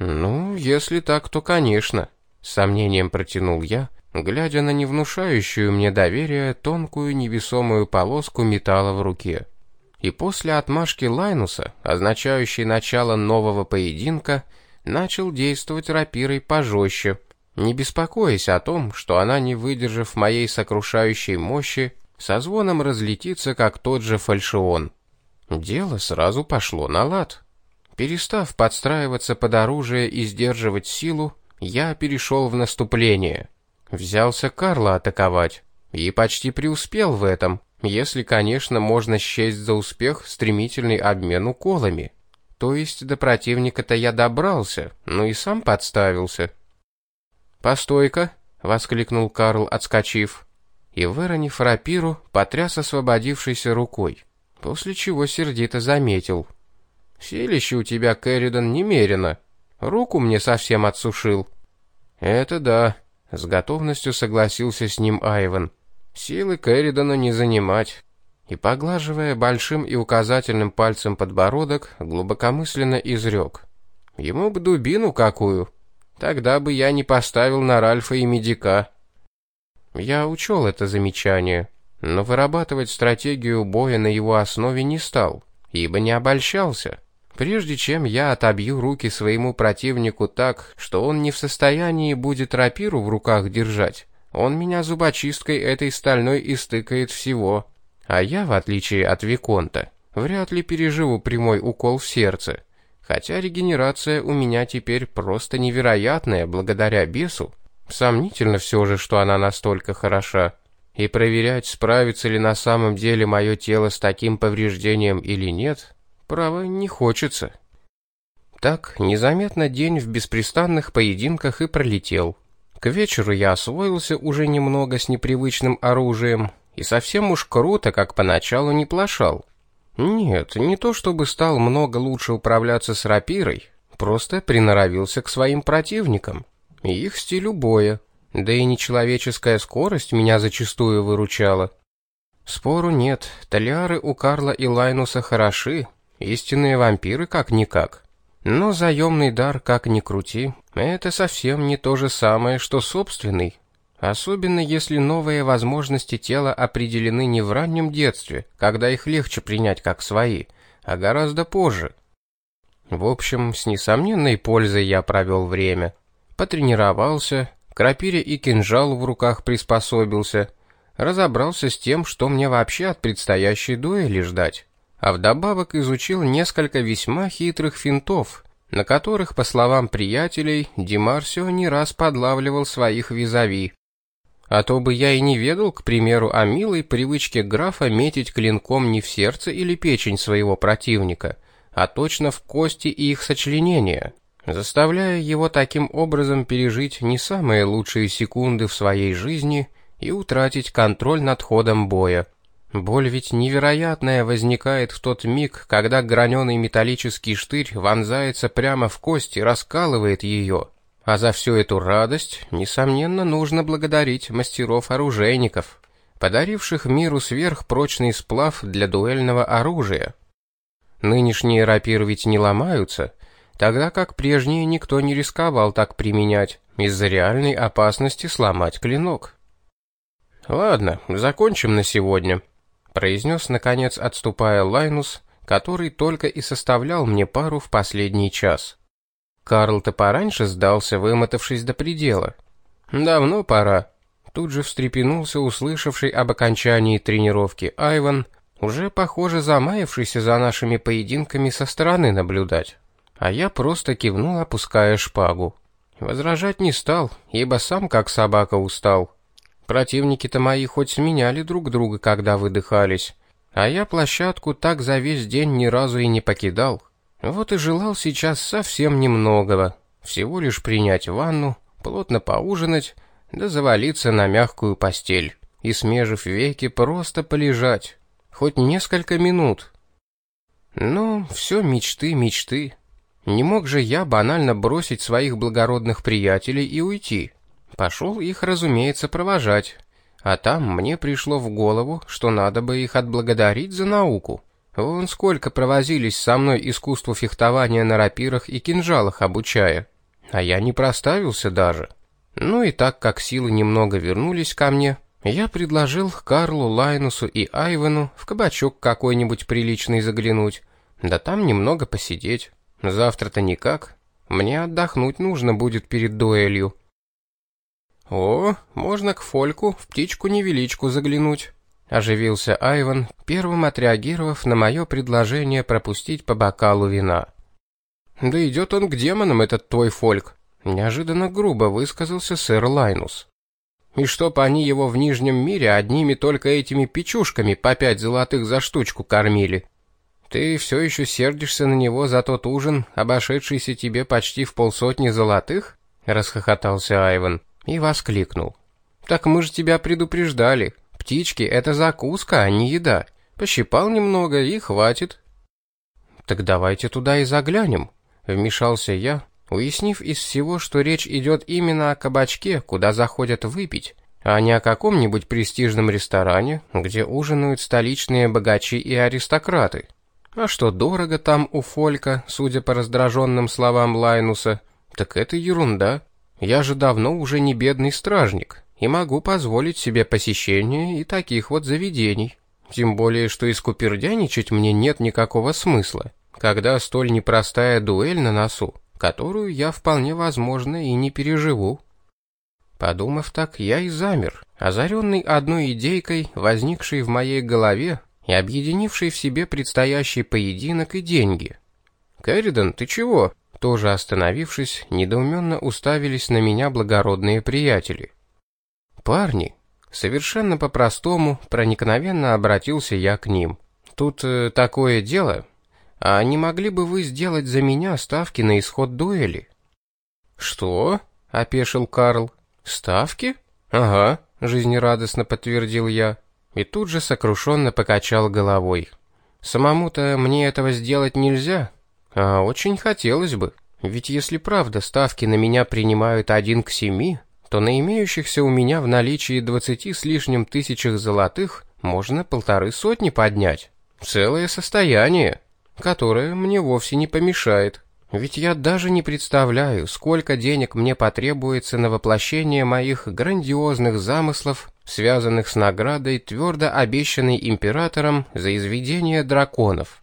«Ну, если так, то конечно», — с сомнением протянул я, глядя на невнушающую мне доверие тонкую невесомую полоску металла в руке. И после отмашки Лайнуса, означающей начало нового поединка, начал действовать рапирой пожестче, не беспокоясь о том, что она, не выдержав моей сокрушающей мощи, со звоном разлетится, как тот же фальшион. Дело сразу пошло на лад. Перестав подстраиваться под оружие и сдерживать силу, я перешел в наступление. Взялся Карла атаковать, и почти преуспел в этом, если, конечно, можно счесть за успех стремительный обмен уколами. То есть до противника-то я добрался, но и сам подставился. «Постой-ка!» — воскликнул Карл, отскочив, и, выронив рапиру, потряс освободившейся рукой, после чего сердито заметил: «Силище у тебя, Кэрридон, немерено. Руку мне совсем отсушил». «Это да», — с готовностью согласился с ним Айвен. «Силы Кэрридона не занимать». И, поглаживая большим и указательным пальцем подбородок, глубокомысленно изрек: «Ему бы дубину какую. Тогда бы я не поставил на Ральфа и медика». Я учел это замечание, но вырабатывать стратегию боя на его основе не стал, ибо не обольщался. Прежде чем я отобью руки своему противнику так, что он не в состоянии будет рапиру в руках держать, он меня зубочисткой этой стальной истыкает всего. А я, в отличие от Виконта, вряд ли переживу прямой укол в сердце, хотя регенерация у меня теперь просто невероятная благодаря бесу. Сомнительно все же, что она настолько хороша. И проверять, справится ли на самом деле мое тело с таким повреждением или нет, право, не хочется. Так, незаметно день в беспрестанных поединках и пролетел. К вечеру я освоился уже немного с непривычным оружием, и совсем уж круто, как поначалу, не плашал. Нет, не то чтобы стал много лучше управляться с рапирой, просто приноровился к своим противникам и их стилю боя, да и нечеловеческая скорость меня зачастую выручала. Спору нет, талиары у Карла и Лайнуса хороши, истинные вампиры как-никак. Но заемный дар, как ни крути, это совсем не то же самое, что собственный. Особенно если новые возможности тела определены не в раннем детстве, когда их легче принять как свои, а гораздо позже. В общем, с несомненной пользой я провел время. Потренировался, к рапире и кинжалу в руках приспособился, разобрался с тем, что мне вообще от предстоящей дуэли ждать. А вдобавок изучил несколько весьма хитрых финтов, на которых, по словам приятелей, Димарсио не раз подлавливал своих визави. А то бы я и не ведал, к примеру, о милой привычке графа метить клинком не в сердце или печень своего противника, а точно в кости и их сочленения, заставляя его таким образом пережить не самые лучшие секунды в своей жизни и утратить контроль над ходом боя. Боль ведь невероятная возникает в тот миг, когда граненый металлический штырь вонзается прямо в кость и раскалывает ее. А за всю эту радость, несомненно, нужно благодарить мастеров-оружейников, подаривших миру сверхпрочный сплав для дуэльного оружия. Нынешние рапиры ведь не ломаются, тогда как прежние никто не рисковал так применять, из-за реальной опасности сломать клинок. «Ладно, закончим на сегодня», — произнес, наконец, отступая Лайнус, который только и составлял мне пару в последний час. Карл-то пораньше сдался, вымотавшись до предела. «Давно пора», — тут же встрепенулся услышавший об окончании тренировки Айвен, уже, похоже, замаявшийся за нашими поединками со стороны наблюдать. А я просто кивнул, опуская шпагу. Возражать не стал, ибо сам как собака устал. Противники-то мои хоть сменяли друг друга, когда выдыхались, а я площадку так за весь день ни разу и не покидал. Вот и желал сейчас совсем немногого, всего лишь принять ванну, плотно поужинать, да завалиться на мягкую постель и, смежив веки, просто полежать, хоть несколько минут. Но все мечты, мечты. Не мог же я банально бросить своих благородных приятелей и уйти. Пошел их, разумеется, провожать, а там мне пришло в голову, что надо бы их отблагодарить за науку. Вон сколько провозились со мной искусству фехтования на рапирах и кинжалах обучая. А я не проставился даже. Ну и так как силы немного вернулись ко мне, я предложил Карлу, Лайнусу и Айвену в кабачок какой-нибудь приличный заглянуть, да там немного посидеть. Завтра-то никак. Мне отдохнуть нужно будет перед дуэлью. О, можно к Фольку в птичку-невеличку заглянуть. Оживился Айвен, первым отреагировав на мое предложение пропустить по бокалу вина. Да идет он к демонам, этот твой Фольк. Неожиданно грубо высказался сэр Лайнус. И чтоб они его в Нижнем мире одними только этими печушками по 5 золотых за штучку кормили. Ты все еще сердишься на него за тот ужин, обошедшийся тебе почти в 50 золотых? Расхохотался Айвен и воскликнул. Так мы же тебя предупреждали. Птички — это закуска, а не еда. Пощипал немного и хватит. Так давайте туда и заглянем, вмешался я, уяснив из всего, что речь идет именно о кабачке, куда заходят выпить, а не о каком-нибудь престижном ресторане, где ужинают столичные богачи и аристократы. А что дорого там у Фолька, судя по раздраженным словам Лайнуса, так это ерунда. Я же давно уже не бедный стражник и могу позволить себе посещение и таких вот заведений. Тем более, что искупердяничать мне нет никакого смысла, когда столь непростая дуэль на носу, которую я вполне возможно и не переживу. Подумав так, я и замер, озаренный одной идейкой, возникшей в моей голове и объединившей в себе предстоящий поединок и деньги. «Кэрридан, ты чего?» Тоже остановившись, недоуменно уставились на меня благородные приятели. «Парни», совершенно по-простому, проникновенно обратился я к ним. «Тут такое дело. А не могли бы вы сделать за меня ставки на исход дуэли?» «Что?» — опешил Карл. «Ставки?» «Ага», — жизнерадостно подтвердил я. И тут же сокрушенно покачал головой. «Самому-то мне этого сделать нельзя, а очень хотелось бы. Ведь если правда ставки на меня принимают 1 к 7, то на имеющихся у меня в наличии 20 с лишним тысячах золотых можно 150 поднять. Целое состояние, которое мне вовсе не помешает. Ведь я даже не представляю, сколько денег мне потребуется на воплощение моих грандиозных замыслов, связанных с наградой, твердо обещанной императором за изведение драконов.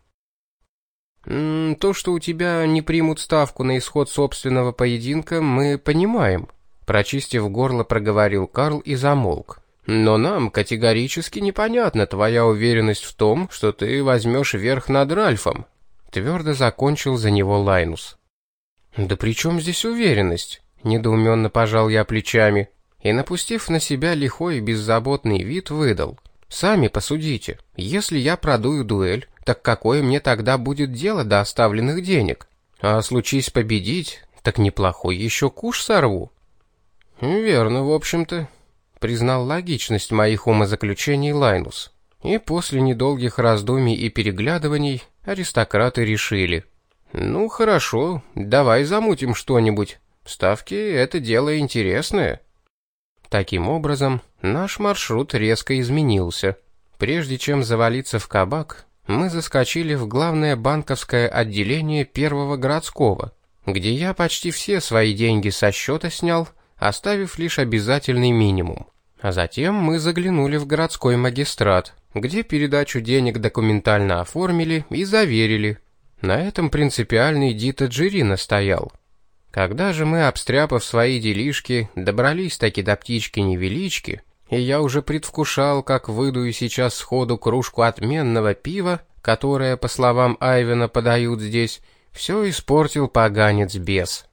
То, что у тебя не примут ставку на исход собственного поединка, мы понимаем. Прочистив горло, проговорил Карл и замолк. Но нам категорически непонятна твоя уверенность в том, что ты возьмешь верх над Ральфом. Твердо закончил за него Лайнус. Да при чем здесь уверенность? Недоуменно пожал я плечами и, напустив на себя лихой и беззаботный вид, выдал. Сами посудите, если я продую дуэль, так какое мне тогда будет дело до оставленных денег? А случись победить, так неплохой еще куш сорву. Верно, в общем-то, признал логичность моих умозаключений Лайнус. И после недолгих раздумий и переглядываний аристократы решили. Ну хорошо, давай замутим что-нибудь. Ставки — это дело интересное. Таким образом, наш маршрут резко изменился. Прежде чем завалиться в кабак, мы заскочили в главное банковское отделение Первого городского, где я почти все свои деньги со счета снял, оставив лишь обязательный минимум. А затем мы заглянули в городской магистрат, где передачу денег документально оформили и заверили. На этом принципиальный Дита Джири настоял. Когда же мы, обстряпав свои делишки, добрались-таки до птички-невелички, и я уже предвкушал, как выдую сейчас сходу кружку отменного пива, которое, по словам Айвена, подают здесь, все испортил поганец-бес.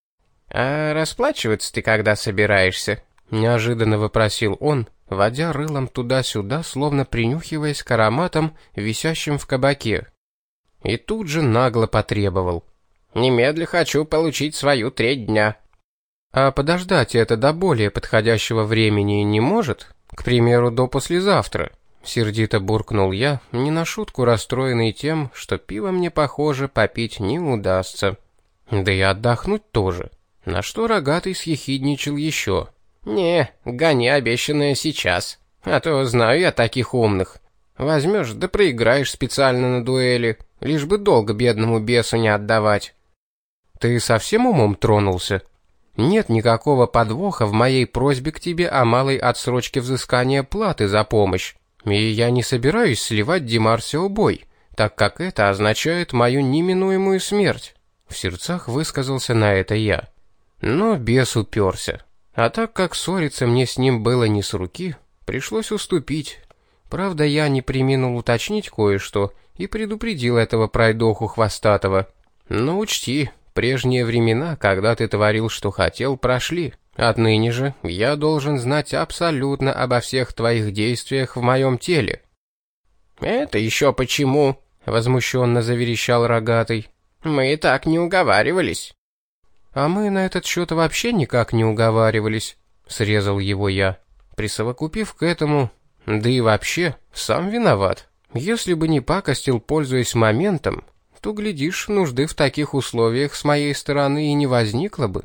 «А расплачиваться ты когда собираешься?» — неожиданно вопросил он, водя рылом туда-сюда, словно принюхиваясь к ароматам, висящим в кабаке. И тут же нагло потребовал. «Немедля хочу получить свою треть дня». «А подождать это до более подходящего времени не может? К примеру, до послезавтра?» Сердито буркнул я, не на шутку расстроенный тем, что пиво мне, похоже, попить не удастся. Да и отдохнуть тоже. На что Рогатый съехидничал еще. «Не, гони обещанное сейчас, а то знаю я таких умных. Возьмешь да проиграешь специально на дуэли, лишь бы долго бедному бесу не отдавать». Ты совсем умом тронулся? Нет никакого подвоха в моей просьбе к тебе о малой отсрочке взыскания платы за помощь. И я не собираюсь сливать Димарсио бой, так как это означает мою неминуемую смерть. В сердцах высказался на это я. Но бес уперся. А так как ссориться мне с ним было не с руки, пришлось уступить. Правда, я не преминул уточнить кое-что и предупредил этого пройдоху хвостатого. Но учти, прежние времена, когда ты творил, что хотел, прошли. Отныне же я должен знать абсолютно обо всех твоих действиях в моем теле». «Это еще почему?» — возмущенно заверещал Рогатый. «Мы и так не уговаривались». «А мы на этот счет вообще никак не уговаривались», — срезал его я, присовокупив к этому: «да и вообще, сам виноват. Если бы не пакостил, пользуясь моментом, то, глядишь, нужды в таких условиях с моей стороны и не возникло бы».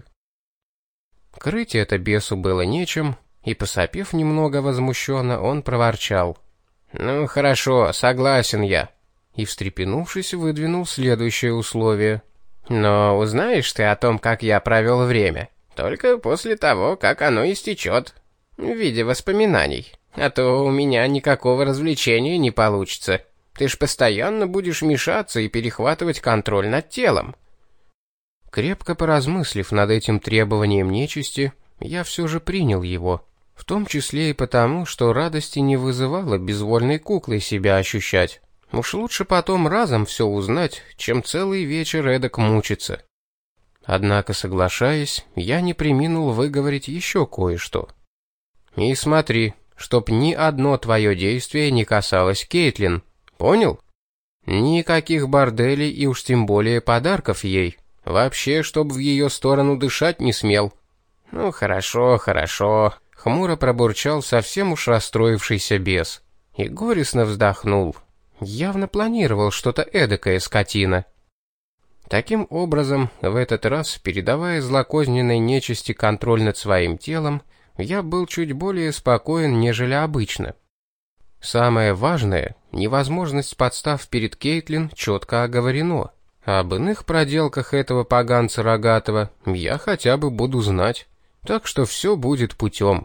Крыть это бесу было нечем, и, посопев немного возмущенно, он проворчал: «Ну, хорошо, согласен я», и, встрепенувшись, выдвинул следующее условие. «Но узнаешь ты о том, как я провел время, только после того, как оно истечет, в виде воспоминаний, а то у меня никакого развлечения не получится. Ты ж постоянно будешь мешаться и перехватывать контроль над телом». Крепко поразмыслив над этим требованием нечисти, я все же принял его, в том числе и потому, что радости не вызывало безвольной куклой себя ощущать. Уж лучше потом разом все узнать, чем целый вечер эдак мучиться. Однако, соглашаясь, я не преминул выговорить еще кое-что. «И смотри, чтоб ни одно твое действие не касалось Кейтлин, понял? Никаких борделей и уж тем более подарков ей. Вообще, чтоб в ее сторону дышать не смел». «Ну, хорошо, хорошо», — хмуро пробурчал совсем уж расстроившийся бес и горестно вздохнул. Явно планировал что-то эдакое, скотина. Таким образом, в этот раз, передавая злокозненной нечисти контроль над своим телом, я был чуть более спокоен, нежели обычно. Самое важное, невозможность подстав перед Кейтлин четко оговорено. Об иных проделках этого поганца Рогатого я хотя бы буду знать, так что все будет путем.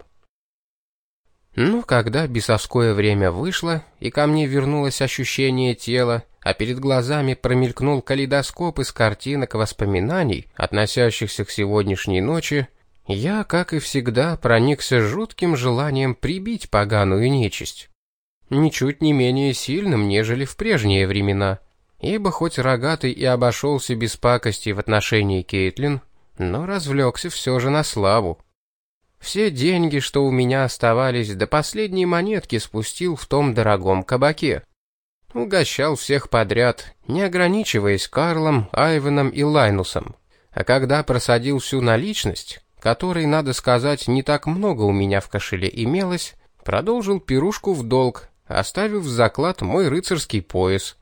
Ну, когда бесовское время вышло, и ко мне вернулось ощущение тела, а перед глазами промелькнул калейдоскоп из картинок воспоминаний, относящихся к сегодняшней ночи, я, как и всегда, проникся жутким желанием прибить поганую нечисть. Ничуть не менее сильным, нежели в прежние времена, ибо хоть Рогатый и обошелся без пакости в отношении Кейтлин, но развлекся все же на славу. Все деньги, что у меня оставались, до последней монетки спустил в том дорогом кабаке. Угощал всех подряд, не ограничиваясь Карлом, Айвеном и Лайнусом. А когда просадил всю наличность, которой, надо сказать, не так много у меня в кошеле имелось, продолжил пирушку в долг, оставив в заклад мой рыцарский пояс.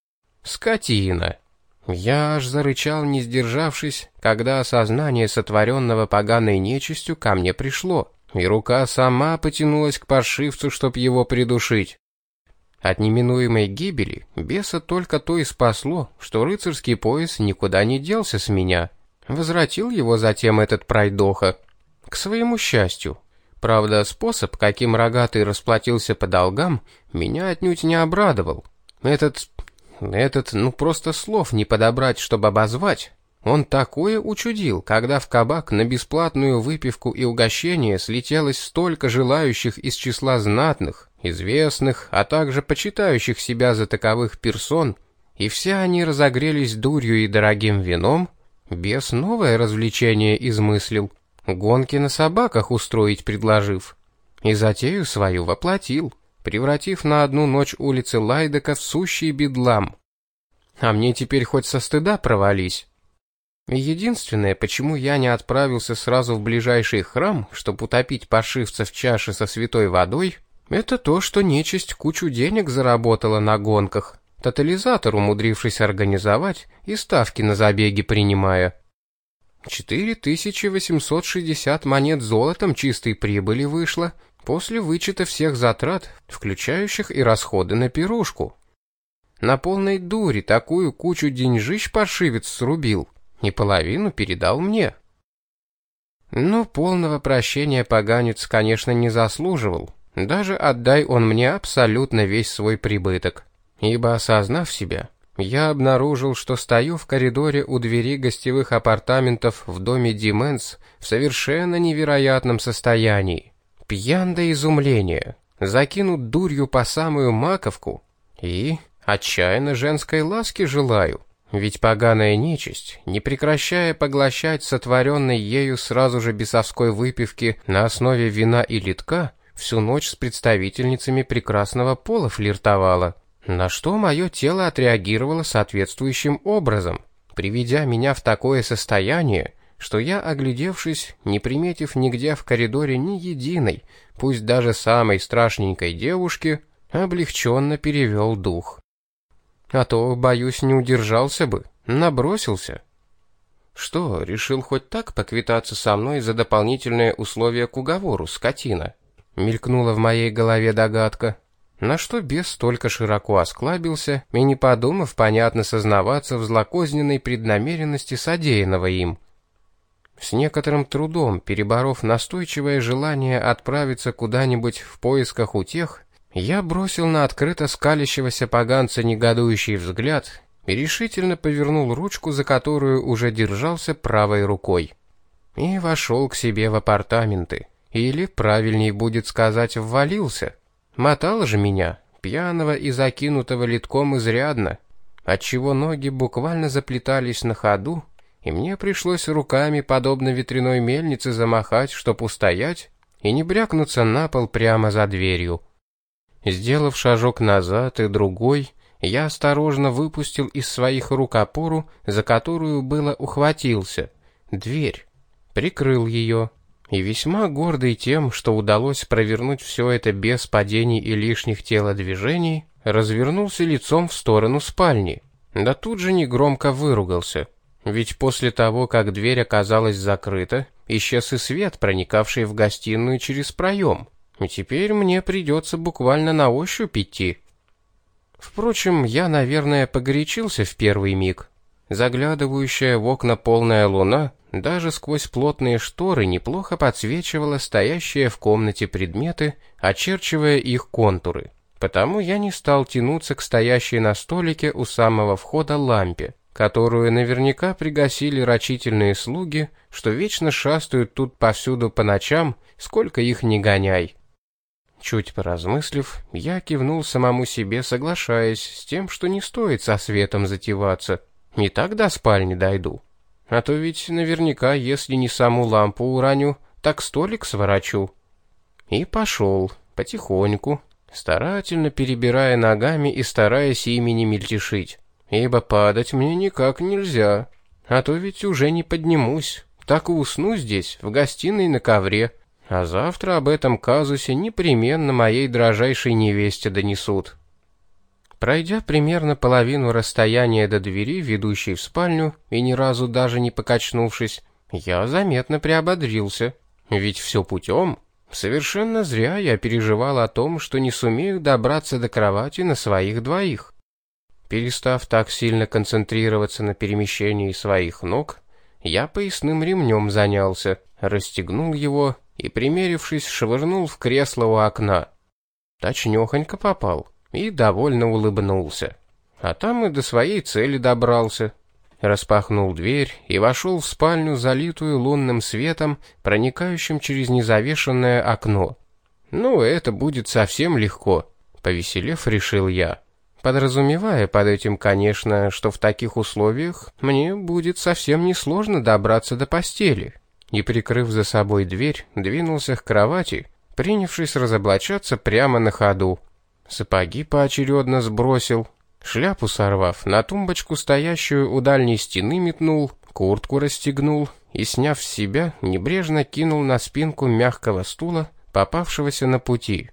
Скотина! Я аж зарычал, не сдержавшись, когда осознание сотворенного поганой нечистью ко мне пришло, и рука сама потянулась к паршивцу, чтоб его придушить. От неминуемой гибели беса только то и спасло, что рыцарский пояс никуда не делся с меня. Возвратил его затем этот пройдоха. К своему счастью. Правда, способ, каким Рогатый расплатился по долгам, меня отнюдь не обрадовал. Этот, просто слов не подобрать, чтобы обозвать. Он такое учудил, когда в кабак на бесплатную выпивку и угощение слетелось столько желающих из числа знатных, известных, а также почитающих себя за таковых персон, и все они разогрелись дурью и дорогим вином, бес новое развлечение измыслил, гонки на собаках устроить предложив, и затею свою воплотил, превратив на одну ночь улицы Лайдека в сущий бедлам. А мне теперь хоть со стыда провались. Единственное, почему я не отправился сразу в ближайший храм, чтобы утопить паршивца в чаше со святой водой, это то, что нечисть кучу денег заработала на гонках, тотализатор умудрившись организовать и ставки на забеги принимая. 4860 монет золотом чистой прибыли вышло после вычета всех затрат, включающих и расходы на пирушку. На полной дуре такую кучу деньжищ паршивец срубил. и половину передал мне. Но полного прощения поганец, конечно, не заслуживал. Даже отдай он мне абсолютно весь свой прибыток. Ибо, осознав себя, я обнаружил, что стою в коридоре у двери гостевых апартаментов в доме Дименс в совершенно невероятном состоянии. Пьян до изумления, закинут дурью по самую маковку и отчаянно женской ласки желаю. Ведь поганая нечисть, не прекращая поглощать сотворенной ею сразу же бесовской выпивки на основе вина и литка, всю ночь с представительницами прекрасного пола флиртовала. На что мое тело отреагировало соответствующим образом, приведя меня в такое состояние, что я, оглядевшись, не приметив нигде в коридоре ни единой, пусть даже самой страшненькой девушки, облегченно перевел дух. А то, боюсь, не удержался бы, набросился. Что, решил хоть так поквитаться со мной за дополнительные условия к уговору, скотина? Мелькнула в моей голове догадка. На что бес только широко осклабился и, не подумав, понятно сознаваться в злокозненной преднамеренности содеянного им. С некоторым трудом, переборов настойчивое желание отправиться куда-нибудь в поисках утех, я бросил на открыто скалящегося поганца негодующий взгляд и решительно повернул ручку, за которую уже держался правой рукой. И вошел к себе в апартаменты. Или, правильней будет сказать, ввалился. Мотало же меня, пьяного и закинутого литком изрядно, отчего ноги буквально заплетались на ходу, и мне пришлось руками, подобно ветряной мельнице, замахать, чтоб устоять, и не брякнуться на пол прямо за дверью. Сделав шажок назад и другой, я осторожно выпустил из своих рук опору, за которую было ухватился, дверь, прикрыл ее. И весьма гордый тем, что удалось провернуть все это без падений и лишних телодвижений, развернулся лицом в сторону спальни. Да тут же негромко выругался. Ведь после того, как дверь оказалась закрыта, исчез и свет, проникавший в гостиную через проем. И теперь мне придется буквально на ощупь идти. Впрочем, я, наверное, погорячился в первый миг. Заглядывающая в окна полная луна даже сквозь плотные шторы неплохо подсвечивала стоящие в комнате предметы, очерчивая их контуры. Потому я не стал тянуться к стоящей на столике у самого входа лампе, которую наверняка пригасили рачительные слуги, что вечно шастают тут повсюду по ночам, сколько их ни гоняй. Чуть поразмыслив, я кивнул самому себе, соглашаясь с тем, что не стоит со светом затеваться. Не так до спальни дойду. А то ведь наверняка, если не саму лампу уроню, так столик сворочу. И пошел, потихоньку, старательно перебирая ногами и стараясь ими не мельтешить. Ибо падать мне никак нельзя. А то ведь уже не поднимусь, так и усну здесь, в гостиной на ковре. А завтра об этом казусе непременно моей дрожайшей невесте донесут. Пройдя примерно половину расстояния до двери, ведущей в спальню, и ни разу даже не покачнувшись, я заметно приободрился. Ведь все путем. Совершенно зря я переживал о том, что не сумею добраться до кровати на своих двоих. Перестав так сильно концентрироваться на перемещении своих ног, я поясным ремнем занялся, расстегнул его и, примерившись, швырнул в кресло у окна. Точнёхонько попал. И довольно улыбнулся. А там и до своей цели добрался. Распахнул дверь и вошел в спальню, залитую лунным светом, проникающим через незавешенное окно. Ну, это будет совсем легко, повеселев, решил я. Подразумевая под этим, конечно, что в таких условиях мне будет совсем несложно добраться до постели. И, прикрыв за собой дверь, двинулся к кровати, принявшись разоблачаться прямо на ходу. Сапоги поочередно сбросил, шляпу сорвав, на тумбочку, стоящую у дальней стены, метнул, куртку расстегнул и, сняв с себя, небрежно кинул на спинку мягкого стула, попавшегося на пути.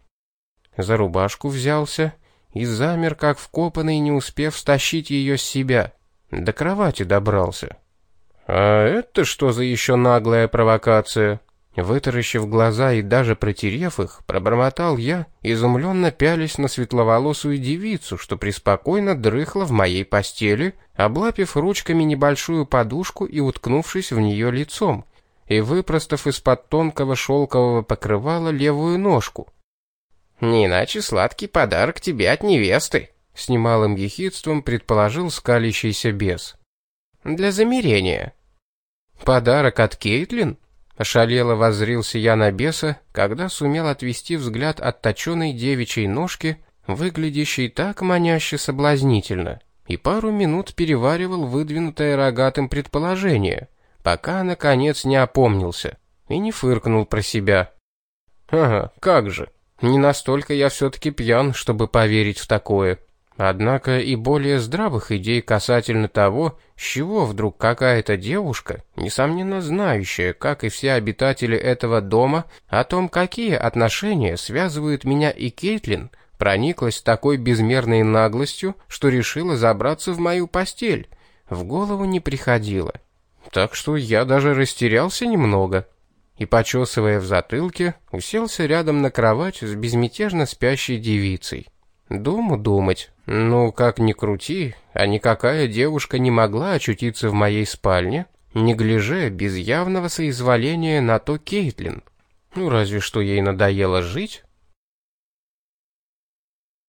За рубашку взялся и замер, как вкопанный, не успев стащить ее с себя. До кровати добрался. «А это что за еще наглая провокация?» Вытаращив глаза и даже протерев их, пробормотал я, изумленно пялясь на светловолосую девицу, что преспокойно дрыхла в моей постели, облапив ручками небольшую подушку и уткнувшись в нее лицом, и выпростав из-под тонкого шелкового покрывала левую ножку. «Не иначе сладкий подарок тебе от невесты», — с немалым ехидством предположил скалящийся бес. «Для замерения». «Подарок от Кейтлин?» Ошалело воззрился я на беса, когда сумел отвести взгляд от точеной девичьей ножки, выглядящей так маняще соблазнительно, и пару минут переваривал выдвинутое рогатым предположение, пока, наконец, не опомнился и не фыркнул про себя. «Ага, как же, не настолько я все-таки пьян, чтобы поверить в такое». Однако и более здравых идей касательно того, с чего вдруг какая-то девушка, несомненно знающая, как и все обитатели этого дома, о том, какие отношения связывают меня и Кейтлин, прониклась такой безмерной наглостью, что решила забраться в мою постель, в голову не приходило. Так что я даже растерялся немного и, почесывая в затылке, уселся рядом на кровать с безмятежно спящей девицей. Думать. Ну, как ни крути, а никакая девушка не могла очутиться в моей спальне, не гляже без явного соизволения на то Кейтлин. Ну, разве что ей надоело жить,